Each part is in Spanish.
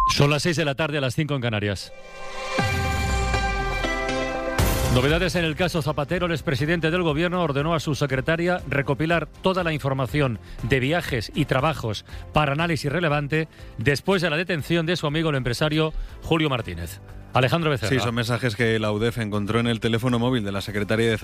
Son las 6 de la tarde, a las 5 en Canarias. Novedades en el caso Zapatero. El expresidente del Gobierno ordenó a su secretaria recopilar toda la información de viajes y trabajos para análisis relevante después de la detención de su amigo el empresario Julio Martínez. Alejandro Becerra. Sí, son mensajes que la UDEF encontró en el teléfono móvil de la secretaria de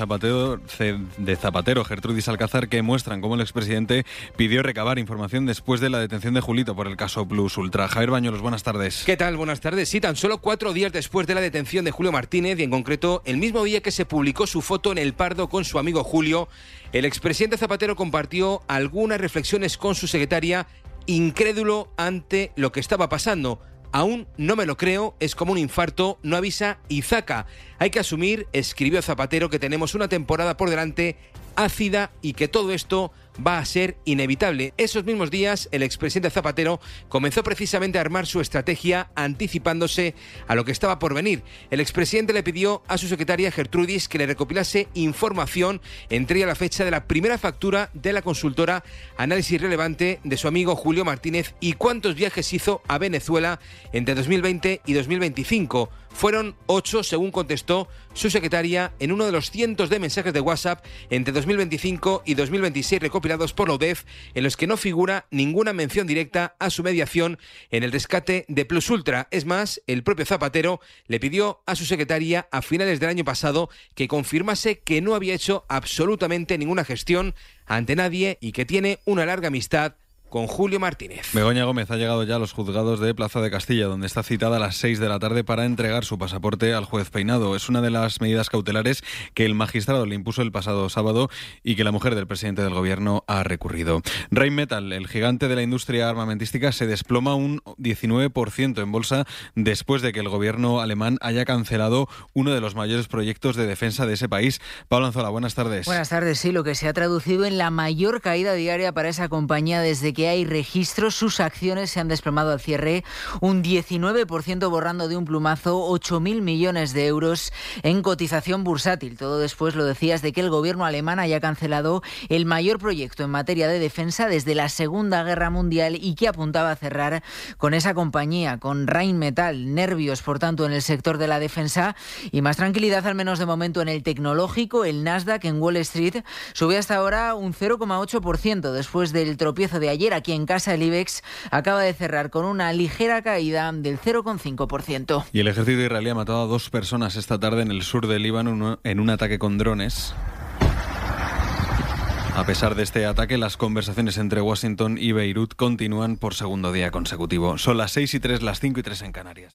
Zapatero, Gertrudis Alcázar, que muestran cómo el expresidente pidió recabar información después de la detención de Julito por el caso Plus Ultra. Javier Bañuelos, buenas tardes. ¿Qué tal? Buenas tardes. Sí, tan solo 4 días después de la detención de Julio Martínez y en concreto el mismo día que se publicó su foto en El Pardo con su amigo Julio, el expresidente Zapatero compartió algunas reflexiones con su secretaria, incrédulo ante lo que estaba pasando. Aún no me lo creo, es como un infarto, no avisa y zaca. Hay que asumir, escribió Zapatero, que tenemos una temporada por delante ácida y que todo esto va a ser inevitable. Esos mismos días, el expresidente Zapatero comenzó precisamente a armar su estrategia anticipándose a lo que estaba por venir. El expresidente le pidió a su secretaria Gertrudis que le recopilase información, entre ella la fecha de la primera factura de la consultora Análisis Relevante de su amigo Julio Martínez y cuántos viajes hizo a Venezuela entre 2020 y 2025. Fueron 8, según contestó su secretaria en uno de los cientos de mensajes de WhatsApp entre 2025 y 2026 recopilados por la UDEF, en los que no figura ninguna mención directa a su mediación en el rescate de Plus Ultra. Es más, el propio Zapatero le pidió a su secretaria a finales del año pasado que confirmase que no había hecho absolutamente ninguna gestión ante nadie y que tiene una larga amistad con Julio Martínez. Begoña Gómez ha llegado ya a los juzgados de Plaza de Castilla, donde está citada a las 6 de la tarde para entregar su pasaporte al juez Peinado. Es una de las medidas cautelares que el magistrado le impuso el pasado sábado y que la mujer del presidente del Gobierno ha recurrido. Rheinmetall, el gigante de la industria armamentística, se desploma un 19% en bolsa después de que el Gobierno alemán haya cancelado uno de los mayores proyectos de defensa de ese país. Pablo Anzola, buenas tardes. Buenas tardes. Sí, lo que se ha traducido en la mayor caída diaria para esa compañía desde que hay registros. Sus acciones se han desplomado al cierre un 19%, borrando de un plumazo 8.000 millones de euros en cotización bursátil. Todo después, lo decías, de que el gobierno alemán haya cancelado el mayor proyecto en materia de defensa desde la Segunda Guerra Mundial y que apuntaba a cerrar con esa compañía, con Rheinmetall. Nervios, por tanto, en el sector de la defensa y más tranquilidad, al menos de momento, en el tecnológico. El Nasdaq en Wall Street sube hasta ahora un 0,8% después del tropiezo de ayer. Aquí en casa el IBEX acaba de cerrar con una ligera caída del 0,5%. Y el ejército israelí ha matado a 2 personas esta tarde en el sur del Líbano en un ataque con drones. A pesar de este ataque, las conversaciones entre Washington y Beirut continúan por segundo día consecutivo. Son las 6:03, las 5:03 en Canarias.